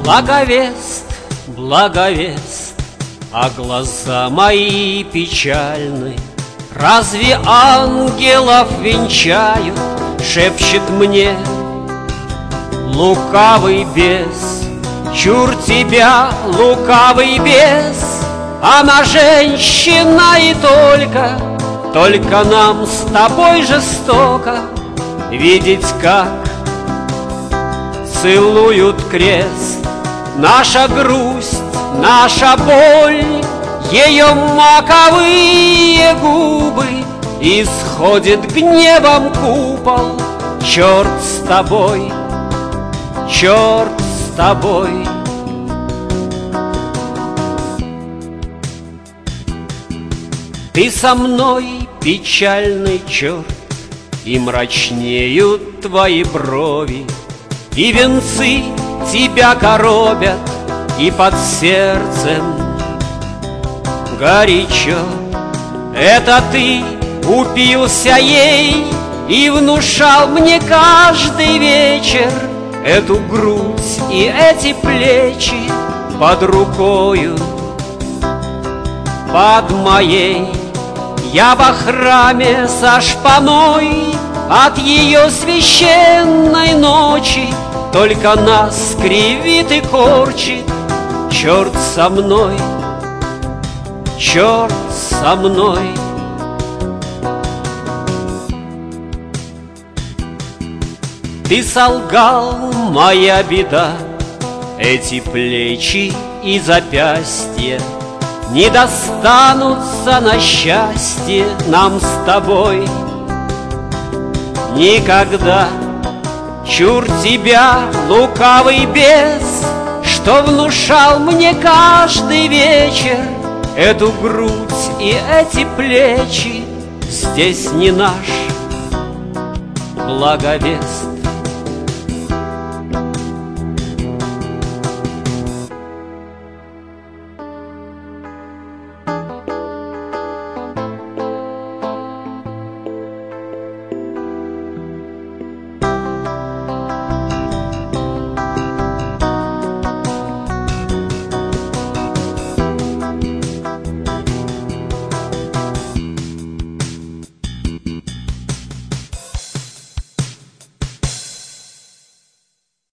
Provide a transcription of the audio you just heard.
Благовест, благовест, а глаза мои печальны. Разве ангелов венчают, шепчет мне лукавый бес. Чур тебя, лукавый бес, она женщина и только нам с тобой жестоко видеть, как целуют крест. Наша грусть, наша боль, ее маковые губы, исходит гневом купол. Черт с тобой, черт с тобой. Ты со мной, печальный черт, и мрачнеют твои брови, и венцы тебя коробят, и под сердцем горячо. Это ты упился ей и внушал мне каждый вечер эту грудь и эти плечи под рукою, под моей. Я во храме со шпаной от ее священной ночи, только нас кривит и корчит. Черт со мной, черт со мной. Ты солгал, моя беда, эти плечи и запястья не достанутся на счастье нам с тобой никогда. Чур тебя, лукавый бес, что внушал мне каждый вечер эту грудь и эти плечи. Здесь не наш благовест.